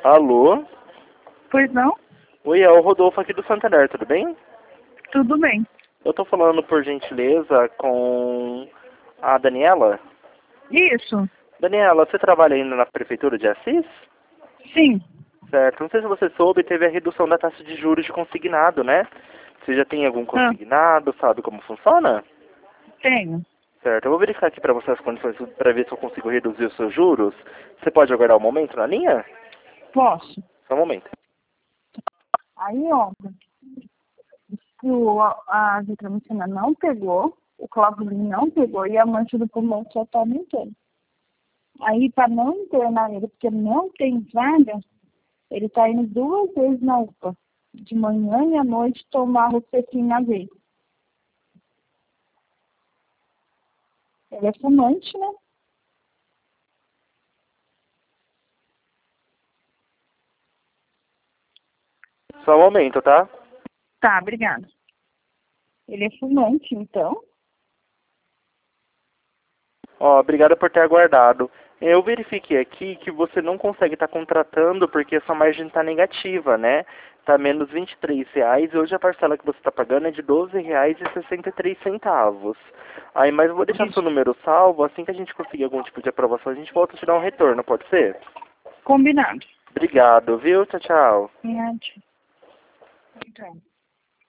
Alô? Pois não? Oi, é o Rodolfo aqui do Santander, tudo bem? Tudo bem. Eu tô falando por gentileza com a Daniela. Isso? Daniela, você trabalha ainda na Prefeitura de Assis? Sim. Certo. Não sei se você soube, teve a redução da taxa de juros de consignado, né? Você já tem algum Ah, consignado, sabe como funciona? tenho. Certo. Eu vou verificar aqui para você as condições para ver se eu consigo reduzir os seus juros. Você pode aguardar um momento na linha? Posso. Só um momento. Aí, ó, se a vitamina não pegou, o clavulin não pegou e a mancha do pulmão só tá aumentando. Aí, para não internar ele, porque não tem vaga, ele tá indo 2 vezes na UPA. De manhã e à noite tomar rospetinho na veia. Ele é fumante, né? Só um momento, tá? Tá, obrigada. Ele é fumante, então. Ó, obrigado por ter aguardado. Eu verifiquei aqui que você não consegue estar contratando porque a sua margem está negativa, né? Está menos R$ 23 e hoje a parcela que você está pagando é de R$ 12,63. Aí, mas eu vou deixar seu Isso. número salvo, assim que a gente conseguir algum tipo de aprovação, a gente volta a te dar um retorno, pode ser? Combinado. Obrigado, viu? Tchau, tchau. Obrigada. Então.